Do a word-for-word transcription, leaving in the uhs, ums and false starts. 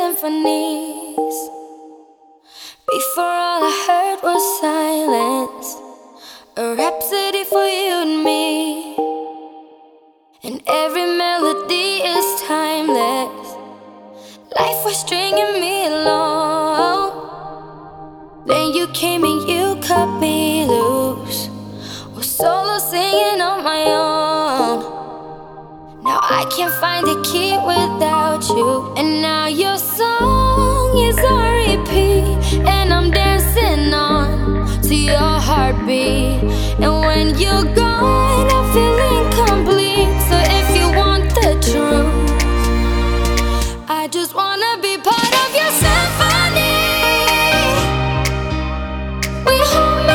symphonies. Before all I heard was silence, a rhapsody for you and me. And every melody is timeless. Life was stringing me along. Then you came and you cut me loose. Was solo singing on my own. Now I can't find the key without you. And now your song is on repeat, and I'm dancing on to your heartbeat. And when you're gone,